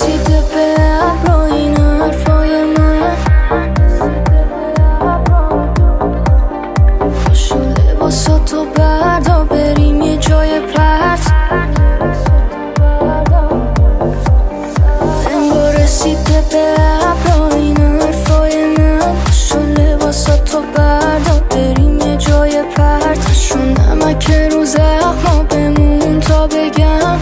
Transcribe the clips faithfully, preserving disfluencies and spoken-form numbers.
رسیده به ابرو این حرفای من، پاشو لباساتو بردار بریم یه جای پرت. انگار رسیده به ابرو این حرفای من، پاشو لباساتو بردار بریم یه جای پرت. شون نمک رو زخما بمون تا بگم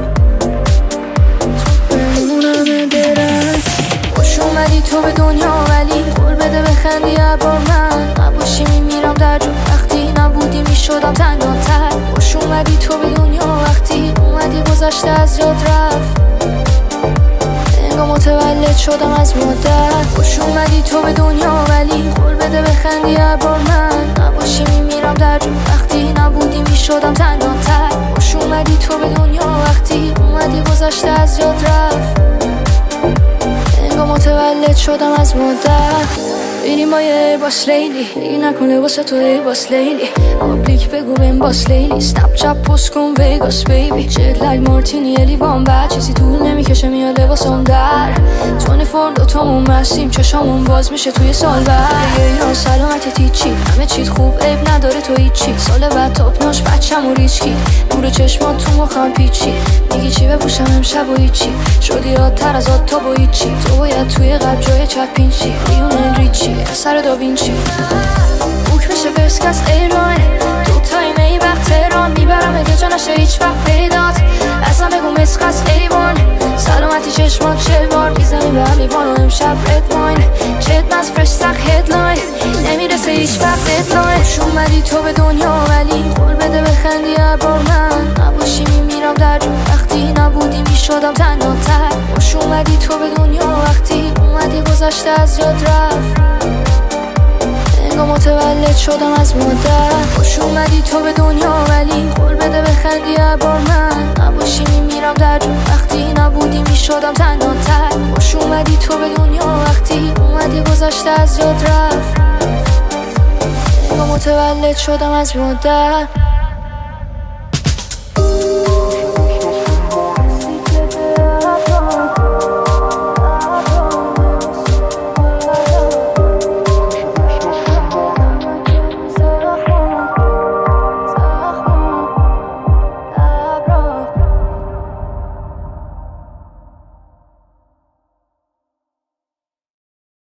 تو بمونمه برن. خوش اومدی تو به دنیا ولی قول بده بخندی ابار من، نباشی میمیرم در جو وقتی نبودی میشدم تنها تر. خوش اومدی تو به دنیا وقتی اومدی گذشته از یاد رفت، انگار متولد شدم از مادر. خوش اومدی تو به دنیا ولی قول بده بخندی ابار من، نباشی میمیرم در جو وقتی نبودی میشدم تنها تر. خوش اومدی تو به دنیا وقتی اومدی گذشته از یاد رفت، انگار متولد شدم از مادر. بریم با یه باس لیلی، بگی نکنه واسه تو ای باس لیلی. پابلیک بگو بهم باس لیلی، سنپ چپ پست کن ویگاس بیبی. جت لگ مارتینی لیوان بعد چیزی طول نمیکشه میاد لباسم در. تونی فور دوتامون مستیم چشامون باز میشه توی سال بعد. یه ایران سلامت تیچی همه چیت خوب عیب نداره تو هیچی. سال بعد تاپناش بچم و ریچکی، نور چشمات تو مخم پیچی. میگی چی بپوشم امشب و هیچی، شدی یادتر از آد تا با هیچی. تو باید توی قلب جای چپین چی، لیونل ریچی سر داوینچی. بوک میشه فرست کس ایران، دو تایم ای وقت تهران. میبرم اگه جا نشه هیچ وقت پیدات، اصلا بگو مسخص ایوان. سلامتی چشمان چل بار میزنیم به هم لیوان و امشب رد واین. چت مز فرش سخ هدلاین، نمیرسه هیچ وقت ددلاین. خوش اومدی تو به دنیا ولی قول بده بخندی ابار من، نباشی میمیرم در جو وقتی نبودی میشدم تنها تر. خوش اومدی تو به دنیا وقتی اومدی گذشته از یاد رفت، انگار متولد شدم از مادر. خوش اومدی تو به دنیا ولی قول بده بخندی ابار من، نباشی میمیرم در جو وقتی نبودی میشدم تنها تر. خوش اومدی تو به دنیا وقتی اومدی گذشته از یاد رفت، انگار متولد شدم از مادر.